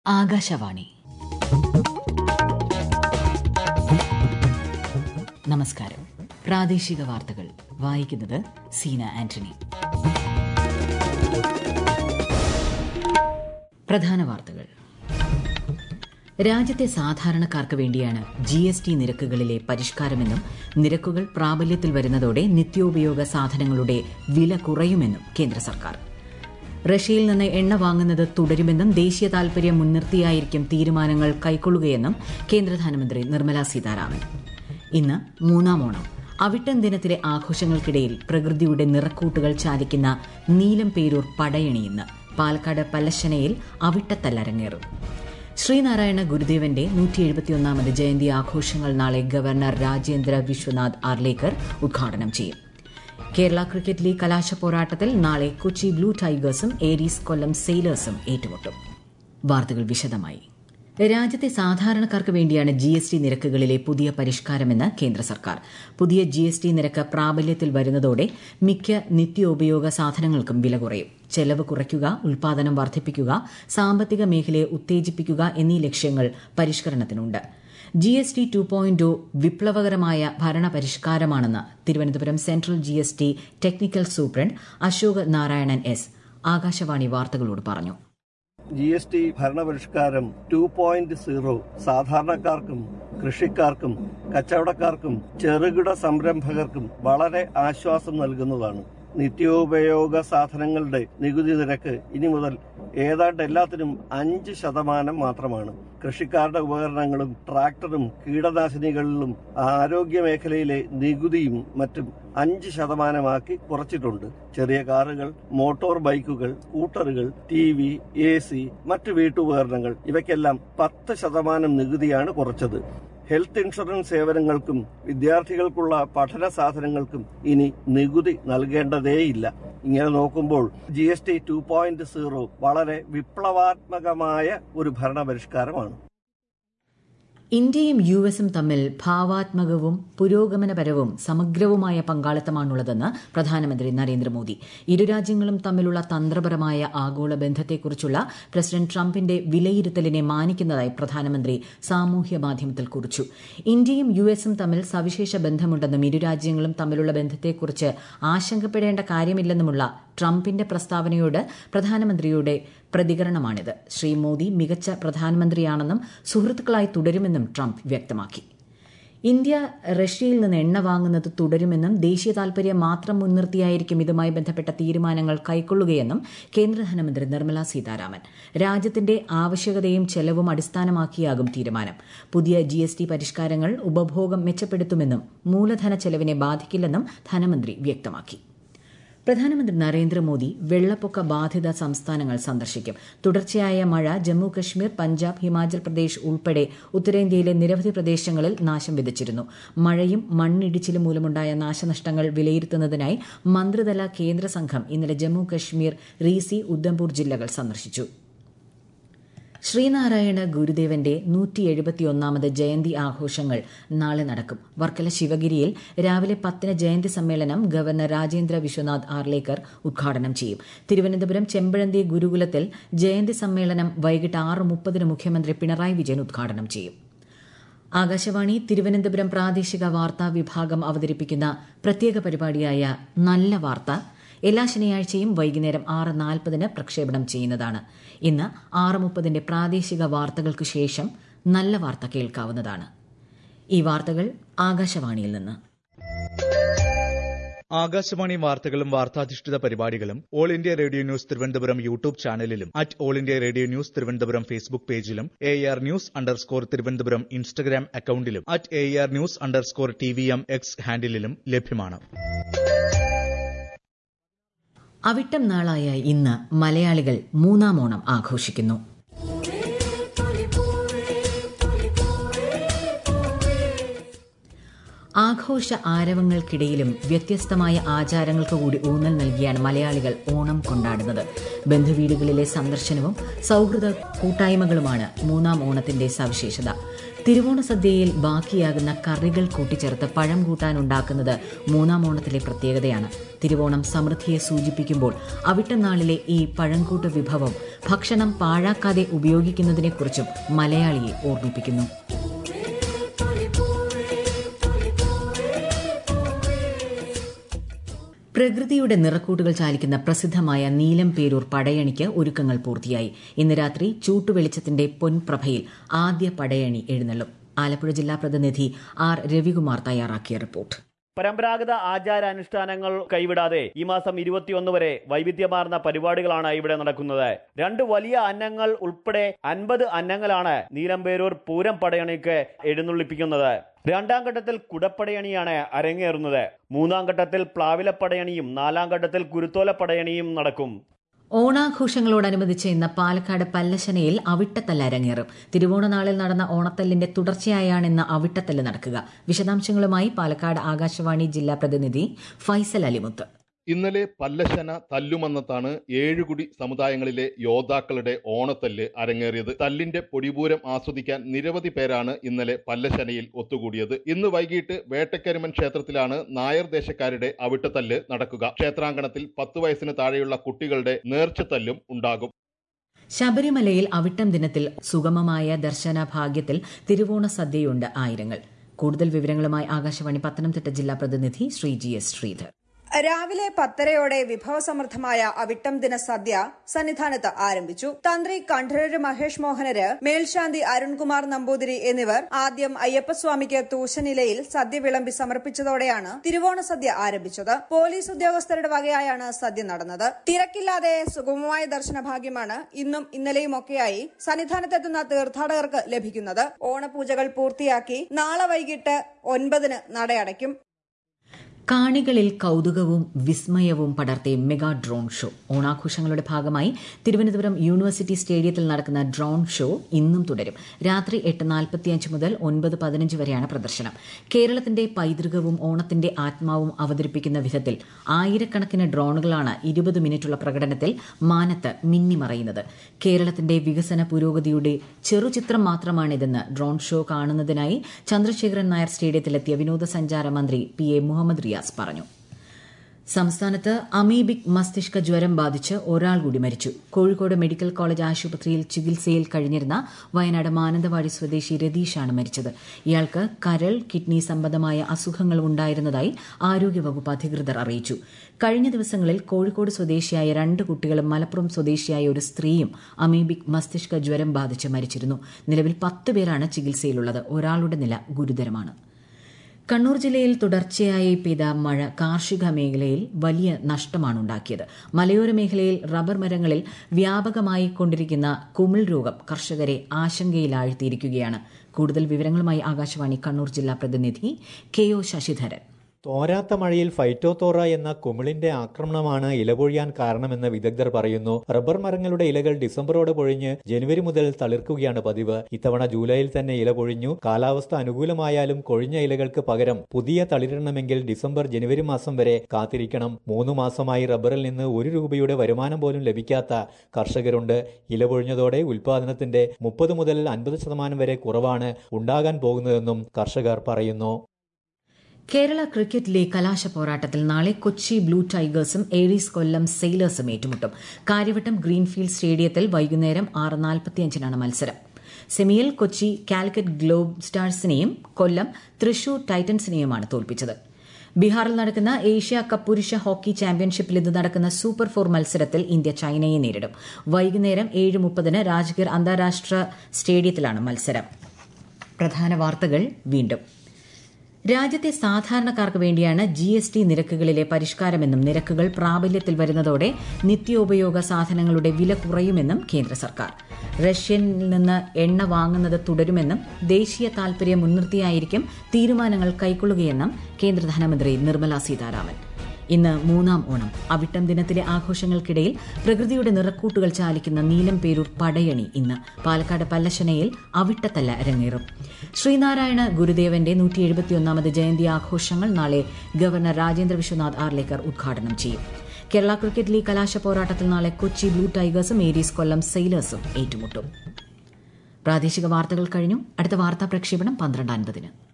ആകാശവാണി. നമസ്കാരം. പ്രാദേശിക വാർത്തകൾ വായിക്കുന്നത് സീന ആന്റണി. പ്രധാന വാർത്തകൾ. രാജ്യത്തെ സാധാരണക്കാർക്ക് വേണ്ടിയാണ് GST നിരക്കുകളിലെ പരിഷ്കാരമെന്നും നിരക്കുകൾ പ്രാബല്യത്തിൽ വരുന്നതോടെ നിത്യോപയോഗ സാധനങ്ങളുടെ വില കുറയുമെന്നും കേന്ദ്ര സർക്കാർ. റഷ്യയിൽ നിന്ന് എണ്ണ വാങ്ങുന്നത് തുടരുമെന്നും ദേശീയ താൽപര്യം മുൻനിർത്തിയായിരിക്കും തീരുമാനങ്ങൾ കൈക്കൊള്ളുകയെന്നും കേന്ദ്ര ധനമന്ത്രി നിർമ്മല സീതാരാമൻ. ഇന്ന് മൂന്നാം ഓണം. അവിട്ടം ദിനത്തിലെ ആഘോഷങ്ങൾക്കിടയിൽ പ്രകൃതിയുടെ നിറക്കൂട്ടുകൾ ചാലിക്കുന്ന നീലം പേരൂർ പടയണി ഇന്ന് പാലക്കാട് പല്ലശ്ശനയിൽ അവിട്ടത്തല്ലരങ്ങേറും. ശ്രീനാരായണ ഗുരുദേവന്റെ 171ാമത് ജയന്തി ആഘോഷങ്ങൾ നാളെ ഗവർണർ രാജേന്ദ്ര വിശ്വനാഥ് ആർലേക്കർ ഉദ്ഘാടനം ചെയ്യും. കേരള ക്രിക്കറ്റ് ലീഗ് കലാശ പോരാട്ടത്തിൽ നാളെ കൊച്ചി ബ്ലൂ ടൈഗേഴ്സും ഏരീസ് കൊല്ലം സെയിലേഴ്സും ഏറ്റുമുട്ടും. വാർത്തകൾ വിശദമായി. രാജ്യത്തെ സാധാരണക്കാർക്ക് വേണ്ടിയാണ് GST നിരക്കുകളിലെ പുതിയ പരിഷ്കാരമെന്ന് കേന്ദ്ര സർക്കാർ. പുതിയ GST നിരക്ക് പ്രാബല്യത്തിൽ വരുന്നതോടെ മിക്ക നിത്യോപയോഗ സാധനങ്ങൾക്കും വില കുറയും. ചെലവ് കുറയ്ക്കുക, ഉൽപാദനം വർദ്ധിപ്പിക്കുക, സാമ്പത്തിക മേഖലയെ ഉത്തേജിപ്പിക്കുക എന്നീ ലക്ഷ്യങ്ങൾ പരിഷ്കരണത്തിനുണ്ട്. GST 2.0 വിപ്ലവകരമായ ഭരണപരിഷ്കാരമാണെന്ന് Thiruvananthapuram central GST technical superintendent Ashok Narayanan S Akashvani വാർത്തകളോട് പറഞ്ഞു. GST ഭരണപരിഷ്കാരം 2.0 സാധാരണക്കാർക്കും കൃഷിക്കാർക്കും കച്ചവടക്കാർക്കും ചെറുകിട സംരംഭകർക്കും വളരെ ആശ്വാസം നൽകുന്നതാണ്. നിത്യോപയോഗ സാധനങ്ങളുടെ നികുതി നിരക്ക് ഇനി മുതൽ ഏതാണ്ട് എല്ലാത്തിനും 5% മാത്രമാണ്. കൃഷിക്കാരുടെ ഉപകരണങ്ങളും ട്രാക്ടറും കീടനാശിനികളിലും ആരോഗ്യ മേഖലയിലെ നികുതിയും മറ്റും 5% കുറച്ചിട്ടുണ്ട്. ചെറിയ കാറുകൾ, മോട്ടോർ ബൈക്കുകൾ, സ്കൂട്ടറുകൾ, TV, AC, മറ്റു വീട്ടുപകരണങ്ങൾ ഇവയ്ക്കെല്ലാം 10% നികുതിയാണ് കുറച്ചത്. ഹെൽത്ത് ഇൻഷുറൻസ് സേവനങ്ങൾക്കും വിദ്യാർത്ഥികൾക്കുള്ള പഠന സാധനങ്ങൾക്കും ഇനി നികുതി നൽകേണ്ടതേയില്ല. ഇങ്ങനെ നോക്കുമ്പോൾ GST 2.0 വളരെ വിപ്ലവാത്മകമായ ഒരു ഭരണപരിഷ്കാരമാണ്. ഇന്ത്യയും US-ഉം തമ്മിൽ ഭാവാത്മകവും പുരോഗമനപരവും സമഗ്രവുമായ പങ്കാളിത്തമാണുള്ളതെന്ന് പ്രധാനമന്ത്രി നരേന്ദ്രമോദി. ഇരു രാജ്യങ്ങളും തമ്മിലുള്ള തന്ത്രപരമായ ആഗോള ബന്ധത്തെക്കുറിച്ചുള്ള പ്രസിഡന്റ് ട്രംപിന്റെ വിലയിരുത്തലിനെ മാനിക്കുന്നതായി പ്രധാനമന്ത്രി സാമൂഹ്യ മാധ്യമത്തിൽ കുറിച്ചു. ഇന്ത്യയും US-ഉം തമ്മിൽ സവിശേഷ ബന്ധമുണ്ടെന്നും ഇരു രാജ്യങ്ങളും തമ്മിലുള്ള ബന്ധത്തെക്കുറിച്ച് ആശങ്കപ്പെടേണ്ട കാര്യമില്ലെന്നുമുള്ള ട്രംപിന്റെ പ്രസ്താവനയോട് പ്രധാനമന്ത്രിയുടെ പ്രതികരണമാണിത്. ശ്രീ മോദി മികച്ച പ്രധാനമന്ത്രിയാണെന്നും സുഹൃത്തുക്കളായി തുടരുമെന്നും ട്രംപ് വ്യക്തമാക്കി. ഇന്ത്യ റഷ്യയിൽ നിന്ന് എണ്ണ വാങ്ങുന്നത് തുടരുമെന്നും ദേശീയ താൽപര്യം മാത്രം മുൻനിർത്തിയായിരിക്കും ഇതുമായി ബന്ധപ്പെട്ട തീരുമാനങ്ങൾ കൈക്കൊള്ളുകയെന്നും കേന്ദ്ര ധനമന്ത്രി നിർമ്മല സീതാരാമൻ. രാജ്യത്തിന്റെ ആവശ്യകതയും ചെലവും അടിസ്ഥാനമാക്കിയാകും തീരുമാനം. പുതിയ GST പരിഷ്കാരങ്ങൾ ഉപഭോഗം മെച്ചപ്പെടുത്തുമെന്നും മൂലധന ചെലവിനെ ബാധിക്കില്ലെന്നും ധനമന്ത്രി വ്യക്തമാക്കി. പ്രധാനമന്ത്രി നരേന്ദ്രമോദി വെള്ളപ്പൊക്ക ബാധിത സംസ്ഥാനങ്ങൾ സന്ദർശിക്കും. തുടർച്ചയായ മഴ ജമ്മു കശ്മീർ, പഞ്ചാബ്, ഹിമാചൽ പ്രദേശ് ഉൾപ്പെടെ ഉത്തരേന്ത്യയിലെ നിരവധി പ്രദേശങ്ങളിൽ നാശം വിതച്ചിരുന്നു. മഴയും മണ്ണിടിച്ചിലും മൂലമുണ്ടായ നാശനഷ്ടങ്ങൾ വിലയിരുത്തുന്നതിനായി മന്ത്രിതല കേന്ദ്ര സംഘം ഇന്നലെ ജമ്മു കശ്മീർ, റീസി, ഉദ്ധംപൂർ ജില്ലകൾ സന്ദർശിച്ചു. ശ്രീനാരായണ ഗുരുദേവന്റെ 171ാമത് ജയന്തി ആഘോഷങ്ങൾ നാളെ നടക്കും. വർക്കല ശിവഗിരിയിൽ രാവിലെ 10 ജയന്തി സമ്മേളനം ഗവർണർ രാജേന്ദ്ര വിശ്വനാഥ് ആർലേക്കർ ഉദ്ഘാടനം ചെയ്യും. തിരുവനന്തപുരം ചെമ്പഴന്തി ഗുരുകുലത്തിൽ ജയന്തി സമ്മേളനം വൈകിട്ട് 6:30 മുഖ്യമന്ത്രി പിണറായി വിജയൻ ഉദ്ഘാടനം ചെയ്യും. ആകാശവാണി തിരുവനന്തപുരം പ്രാദേശിക വാർത്താ വിഭാഗം അവതരിപ്പിക്കുന്ന പ്രത്യേക പരിപാടിയായ നല്ല വാർത്ത എല്ലാ ശനിയാഴ്ചയും വൈകുന്നേരം 6:40 പ്രക്ഷേപണം ചെയ്യുന്നതാണ്. ഇന്ന് 6:30 പ്രാദേശിക വാർത്തകൾക്കു ശേഷം നല്ല വാർത്ത കേൾക്കാവുന്നതാണ്. ഈ വാർത്തകൾ ആകാശവാണിയിൽ നിന്ന്. ആകാശവാണി വാർത്തകളും വാർത്താധിഷ്ഠിത പരിപാടികളും all India radio news Thiruvananthapuram YouTube ചാനലിലും all India radio news Thiruvananthapuram Facebook പേജിലും AR News_ തിരുവനന്തപുരം ഇൻസ്റ്റഗ്രാം അക്കൌണ്ടിലും AR News_TVM X ഹാൻഡിലും ലഭ്യമാണ്. അവിട്ടം നാളായ ഇന്ന് മലയാളികൾ മൂന്നാം ഓണം ആഘോഷിക്കുന്നു. ആഘോഷ ആരവങ്ങൾക്കിടയിലും വ്യത്യസ്തമായ ആചാരങ്ങൾക്ക് കൂടി ഊന്നൽ നൽകിയാണ് മലയാളികൾ ഓണം കൊണ്ടാടുന്നത്. ബന്ധുവീടുകളിലെ സന്ദർശനവും സൌഹൃദ കൂട്ടായ്മകളുമാണ് മൂന്നാം ഓണത്തിന്റെ സവിശേഷത. തിരുവോണ സദ്യയിൽ ബാക്കിയാകുന്ന കറികൾ കൂട്ടിച്ചേർത്ത് പഴം കൂട്ടാൻ ഉണ്ടാക്കുന്നത് മൂന്നാം ഓണത്തിലെ പ്രത്യേകതയാണ്. തിരുവോണം സമൃദ്ധിയെ സൂചിപ്പിക്കുമ്പോൾ അവിട്ടനാളിലെ ഈ പഴംകൂട്ട് വിഭവം ഭക്ഷണം പാഴാക്കാതെ ഉപയോഗിക്കുന്നതിനെക്കുറിച്ചും മലയാളിയെ ഓർമ്മിപ്പിക്കുന്നു. പ്രകൃതിയുടെ നിറക്കൂട്ടുകൾ ചാലിക്കുന്ന പ്രസിദ്ധമായ നീലംപേരൂർ പടയണിക്ക് ഒരുക്കങ്ങൾ പൂർത്തിയായി. ഇന്ന് രാത്രി ചൂട്ടുവെളിച്ചത്തിന്റെ പൊൻപ്രഭയിൽ ആദ്യ പടയണി എഴുന്നള്ളും. ആലപ്പുഴ ജില്ലാ പ്രതിനിധി ആർ രവികുമാർ തയ്യാറാക്കിയ റിപ്പോർട്ട്. പരമ്പരാഗത ആചാരാനുഷ്ഠാനങ്ങൾ കൈവിടാതെ ഈ മാസം 21 വരെ വൈവിധ്യമാർന്ന പരിപാടികളാണ് ഇവിടെ നടക്കുന്നത്. 2 വലിയ അന്നങ്ങൾ ഉൾപ്പെടെ 50 അന്നങ്ങളാണ് നീലംപേരൂർ പൂരം പടയണിക്ക് എഴുന്നള്ളിപ്പിക്കുന്നത്. 2ാം ഘട്ടത്തിൽ കുടപ്പടയണിയാണ് അരങ്ങേറുന്നത്. 3ാം ഘട്ടത്തിൽ പ്ലാവിലപ്പടയണിയും 4ാം ഘട്ടത്തിൽ കുരുത്തോലപ്പടയണിയും നടക്കും. ഓണാഘോഷങ്ങളോടനുബന്ധിച്ച് ഇന്ന് പാലക്കാട് പല്ലശനയിൽ അവിട്ടത്തല്ല് അരങ്ങേറും. തിരുവോണനാളിൽ നടന്ന ഓണത്തല്ലിന്റെ തുടർച്ചയായാണ് ഇന്ന് അവിട്ടത്തല്ല് നടക്കുക. വിശദാംശങ്ങളുമായി പാലക്കാട് ആകാശവാണി ജില്ലാ പ്രതിനിധി ഫൈസൽ അലിമുത്ത്. ഇന്നലെ പല്ലശന തല്ലുമന്നത്താണ് 7 കുടി സമുദായങ്ങളിലെ യോദ്ധാക്കളുടെ ഓണത്തല്ല് അരങ്ങേറിയത്. തല്ലിന്റെ പൊടിപൂരം ആസ്വദിക്കാൻ നിരവധി പേരാണ് ഇന്നലെ പല്ലശനയിൽ ഒത്തുകൂടിയത്. ഇന്ന് വൈകിട്ട് വേട്ടക്കരിമൻ ക്ഷേത്രത്തിലാണ് നായർ ദേശക്കാരുടെ അവിട്ടത്തല്ല് നടക്കുക. ക്ഷേത്രാങ്കണത്തിൽ 10 വയസ്സിന് താഴെയുള്ള കുട്ടികളുടെ നേർച്ചത്തല്ലും ഉണ്ടാകും. ശബരിമലയിൽ അവിട്ടം ദിനത്തിൽ സുഗമമായ ദർശന ഭാഗ്യത്തിൽ തിരുവോണ സദ്യയുണ്ട് ആയിരങ്ങൾ. കൂടുതൽ വിവരങ്ങളുമായി ആകാശവാണി പത്തനംതിട്ട ജില്ലാ പ്രതിനിധി ശ്രീ GS ശ്രീധർ. രാവിലെ 10:30 വിഭവസമൃദ്ധമായ അവിട്ടം ദിന സദ്യ സന്നിധാനത്ത് ആരംഭിച്ചു. തന്ത്രി കണ്ഠരര് മഹേഷ് മോഹനര്, മേൽശാന്തി അരുൺകുമാർ നമ്പൂതിരി എന്നിവർ ആദ്യം അയ്യപ്പസ്വാമിക്ക് തൂശനിലയിൽ സദ്യ വിളമ്പി സമർപ്പിച്ചതോടെയാണ് തിരുവോണ സദ്യ ആരംഭിച്ചത്. പോലീസ് ഉദ്യോഗസ്ഥരുടെ വകയായാണ് സദ്യ നടന്നത്. തിരക്കില്ലാതെ സുഗമമായ ദർശനഭാഗ്യമാണ് ഇന്നും ഇന്നലെയുമൊക്കെയായി സന്നിധാനത്തെത്തുന്ന തീർത്ഥാടകർക്ക് ലഭിക്കുന്നത്. ഓണപൂജകൾ പൂർത്തിയാക്കി നാളെ വൈകിട്ട് 9 നടയടയ്ക്കും. കാണികളിൽ കൌതുകവും വിസ്മയവും പടർത്തിയ മെഗാ ഡ്രോൺ ഷോ. ഓണാഘോഷങ്ങളുടെ ഭാഗമായി തിരുവനന്തപുരം യൂണിവേഴ്സിറ്റി സ്റ്റേഡിയത്തിൽ നടക്കുന്ന ഡ്രോൺ ഷോ ഇന്നും തുടരും. രാത്രി 8:45 മുതൽ 9:15 വരെയാണ് പ്രദർശനം. കേരളത്തിന്റെ പൈതൃകവും ഓണത്തിന്റെ ആത്മാവും അവതരിപ്പിക്കുന്ന വിധത്തിൽ ആയിരക്കണക്കിന് ഡ്രോണുകളാണ് 20 മിനിറ്റുള്ള പ്രകടനത്തിൽ മാനത്ത് മിന്നിമറയുന്നത്. കേരളത്തിന്റെ വികസന പുരോഗതിയുടെ ചെറുചിത്രം മാത്രമാണിതെന്ന് ഡ്രോൺ ഷോ കാണുന്നതിനായി ചന്ദ്രശേഖരൻ നായർ സ്റ്റേഡിയത്തിലെത്തിയ വിനോദസഞ്ചാര മന്ത്രി PA മുഹമ്മദ് റിയാസ് പറഞ്ഞു. സംസ്ഥാനത്ത് അമീബിക് മസ്തിഷ്ക ജ്വരം ബാധിച്ച് ഒരാൾ കൂടി മരിച്ചു. കോഴിക്കോട് മെഡിക്കൽ കോളേജ് ആശുപത്രിയിൽ ചികിത്സയിൽ കഴിഞ്ഞിരുന്ന വയനാട് മാനന്തവാടി സ്വദേശി രതീഷാണ് മരിച്ചത്. ഇയാൾക്ക് കരൾ, കിഡ്നി സംബന്ധമായ അസുഖങ്ങൾ ഉണ്ടായിരുന്നതായി ആരോഗ്യവകുപ്പ് അധികൃതർ അറിയിച്ചു. കഴിഞ്ഞ ദിവസങ്ങളിൽ കോഴിക്കോട് സ്വദേശിയായ 2 കുട്ടികളും മലപ്പുറം സ്വദേശിയായ ഒരു സ്ത്രീയും അമീബിക് മസ്തിഷ്ക ജ്വരം ബാധിച്ച് മരിച്ചിരുന്നു. നിലവിൽ 10 പേരാണ് ചികിത്സയിലുള്ളത്. ഒരാളുടെ നില ഗുരുതരമാണ്. കണ്ണൂർ ജില്ലയിൽ തുടർച്ചയായി പെയ്ത മഴ കാർഷിക മേഖലയിൽ വലിയ നഷ്ടമാണുണ്ടാക്കിയത്. മലയോര മേഖലയിൽ റബ്ബർ മരങ്ങളിൽ വ്യാപകമായി കൊണ്ടിരിക്കുന്ന കുമിൾ രോഗം കർഷകരെ ആശങ്കയിലാഴ്ത്തിയിരിക്കുകയാണ്. കൂടുതൽ വിവരങ്ങളുമായി ആകാശവാണി കണ്ണൂർ ജില്ലാ പ്രതിനിധി KO ശശിധരൻ. തോരാത്ത മഴയിൽ ഫൈറ്റോത്തോറ എന്ന കുമിളിന്റെ ആക്രമണമാണ് ഇലപൊഴിയാൻ കാരണമെന്ന് വിദഗ്ധർ പറയുന്നു. റബ്ബർ മരങ്ങളുടെ ഇലകൾ ഡിസംബറോടെ പൊഴിഞ്ഞ് ജനുവരി മുതൽ തളിർക്കുകയാണ് പതിവ്. ഇത്തവണ ജൂലൈയിൽ തന്നെ ഇല പൊഴിഞ്ഞു. കാലാവസ്ഥ അനുകൂലമായാലും കൊഴിഞ്ഞ ഇലകൾക്ക് പകരം പുതിയ തളിരിടണമെങ്കിൽ ഡിസംബർ ജനുവരി മാസം വരെ കാത്തിരിക്കണം. 3 മാസമായി റബ്ബറിൽ നിന്ന് 1 രൂപയുടെ വരുമാനം പോലും ലഭിക്കാത്ത കർഷകരുണ്ട്. ഇല പൊഴിഞ്ഞതോടെ ഉൽപാദനത്തിന്റെ 30 മുതൽ 50% വരെ കുറവാണ് ഉണ്ടാകാൻ പോകുന്നതെന്നും കർഷകർ പറയുന്നു. കേരള ക്രിക്കറ്റ് ലീഗ് കലാശ പോരാട്ടത്തിൽ നാളെ കൊച്ചി ബ്ലൂ ടൈഗേഴ്സും ഏരീസ് കൊല്ലം സെയിലേഴ്സും ഏറ്റുമുട്ടും. കാര്യവട്ടം ഗ്രീൻഫീൽഡ് സ്റ്റേഡിയത്തിൽ വൈകുന്നേരം 6:45 മത്സരം. സെമിയിൽ കൊച്ചി കാലിക്കറ്റ് ഗ്ലോബ് സ്റ്റാർസിനെയും കൊല്ലം തൃശൂർ ടൈറ്റൻസിനെയുമാണ് തോൽപ്പിച്ചത്. ബീഹാറിൽ നടക്കുന്ന ഏഷ്യ കപ്പ് പുരുഷ ഹോക്കി ചാമ്പ്യൻഷിപ്പിൽ ഇന്ന് നടക്കുന്ന സൂപ്പർ 4 മത്സരത്തിൽ ഇന്ത്യ ചൈനയെ നേരിടും. വൈകുന്നേരം 7:30 രാജ്ഗീർ അന്താരാഷ്ട്ര സ്റ്റേഡിയത്തിലാണ് മത്സരം. പ്രധാന വാർത്തകൾ വീണ്ടും. രാജ്യത്തെ സാധാരണക്കാർക്ക് വേണ്ടിയാണ് GST നിരക്കുകളിലെ പരിഷ്കാരമെന്നും നിരക്കുകൾ പ്രാബല്യത്തിൽ വരുന്നതോടെ നിത്യോപയോഗ സാധനങ്ങളുടെ വില കുറയുമെന്നും കേന്ദ്ര സർക്കാർ. റഷ്യയിൽ നിന്ന് എണ്ണ വാങ്ങുന്നത് തുടരുമെന്നും ദേശീയ താൽപര്യം മുൻനിർത്തിയായിരിക്കും തീരുമാനങ്ങൾ കൈക്കൊള്ളുകയെന്നും കേന്ദ്ര ധനമന്ത്രി നിർമ്മല സീതാരാമൻ. ഇന്ന് 3-ാം ഓണം. അവിട്ടം ദിനത്തിലെ ആഘോഷങ്ങൾക്കിടയിൽ പ്രകൃതിയുടെ നിറക്കൂട്ടുകൾ ചാലിക്കുന്ന നീലംപേരൂർ പടയണി ഇന്ന്. പാലക്കാട് പല്ലശനയിൽ അവിട്ടത്തല്ല് അരങ്ങേറും. ശ്രീനാരായണ ഗുരുദേവന്റെ 171ാമത് ജയന്തി ആഘോഷങ്ങൾ നാളെ ഗവർണർ രാജേന്ദ്ര വിശ്വനാഥ് ആർലേക്കർ ഉദ്ഘാടനം ചെയ്യും. കേരള ക്രിക്കറ്റ് ലീഗ് കലാശ പോരാട്ടത്തിൽ നാളെ കൊച്ചി ബ്ലൂ ടൈഗേഴ്സും ഏരീസ് കൊല്ലം സെയിലേഴ്സും ഏറ്റുമുട്ടും. പ്രാദേശിക വാർത്തകൾ കഴിഞ്ഞു. അടുത്ത വാർത്താ പ്രക്ഷേപണം 12:50.